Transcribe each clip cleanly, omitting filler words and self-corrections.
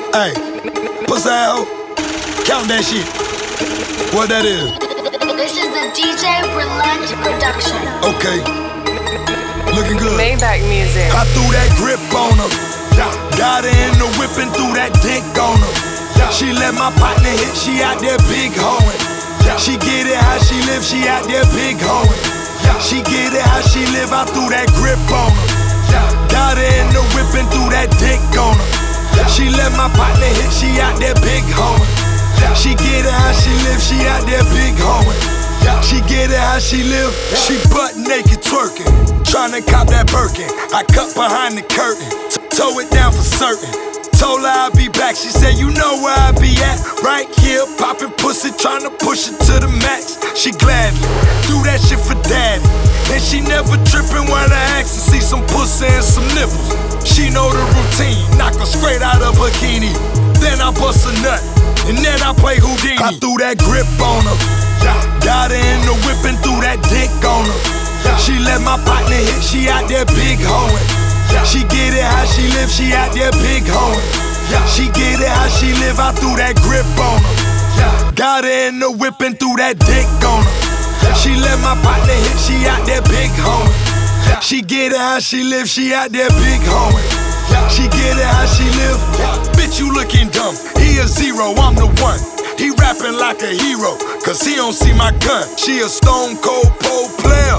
Hey, pussy hoe, count that shit. What that is? This is a DJ Relent production. Okay, looking good. Maybach music. I threw that grip on her. Got her in the whip and threw that dick on her. She let my partner hit, she out there big hoeing. She get it how she live, she out there big hoeing. She get it how she live, I threw that grip on her. Got her in the whip and threw that dick on her. She let my partner hit, she out there big hoeing. She get it how she live, she out there big hoeing. She get it how she live, she butt naked twerking, tryna cop that Birkin. I cut behind the curtain, toe it down for certain. Told her I'll be back, she said you know where I be at. Right here, poppin' pussy, tryna push it to the max. She gladly do that shit for daddy, and she never trippin' when I ask to see some pussy and some nipples. She know the routine, knock her straight out of bikini. Then I bust a nut, and then I play Houdini. I threw that grip on her, got her in the whip and threw that dick on her. She let my partner hit, she out there big hoeing. She get it how she live, she out there big hoeing. She get it how she live, I threw that grip on her. Got her in the whip and threw that dick on her. She let my partner hit, she out there big hoeing. She get it how she live, she out there big hoeing. She get it how she live. Bitch, you looking dumb, he a zero, I'm the one. He rapping like a hero, cause he don't see my gun. She a stone cold pole player.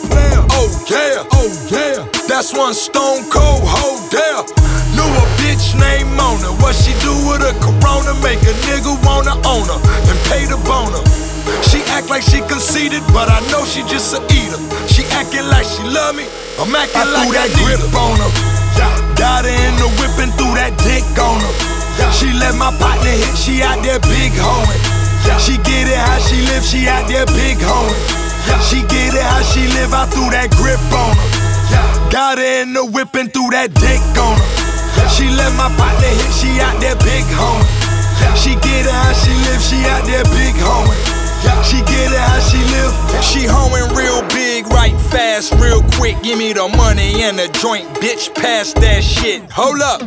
Oh yeah, oh yeah. That's one stone cold hoe there. Knew a bitch named Mona. What she do with a Corona? Make a nigga wanna own her and pay the boner. She act like she conceited, but I know she just a eater. She acting like she love me, I'm acting like that grip on her. Got her in the whip and threw that dick on her. She let my partner hit, she out there big hoeing. She get it how she live, she out there big hoeing. She get it how she live, I threw that grip on her. Got her in the whip and threw that dick on her. She let my partner hit, she out there big hoeing. She get it how she live, she out there big hoeing. She get it how she live. She hoeing real big, right fast, real quick. Give me the money and the joint, bitch, pass that shit. Hold up.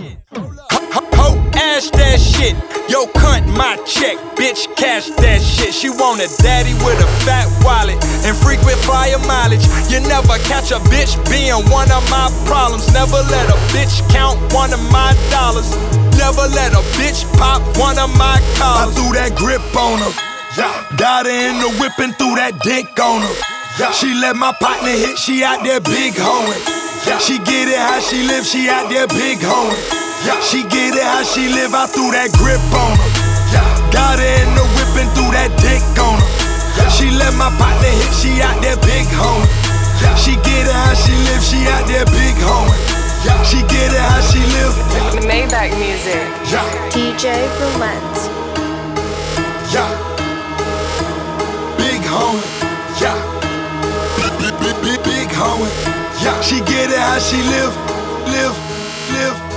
Ho, ash that shit. Yo, cunt my check, bitch, cash that shit. She want a daddy with a fat wallet and frequent flyer mileage. You never catch a bitch being one of my problems. Never let a bitch count one of my dollars. Never let a bitch pop one of my collars. I threw that grip on her, got her in the whip and threw that dick on her. She let my partner hit, she out there big hoeing. She get it how she live, she out there big hoeing. She get it how she live, I threw that grip on her. Got her in the whip and threw that dick on her. She let my partner hit, she out there big hoeing. She get it how she live, she out there big hoeing. She get it how she live. Maybach music. DJ Relent. Big hoeing. Big hoeing. She get it how she live.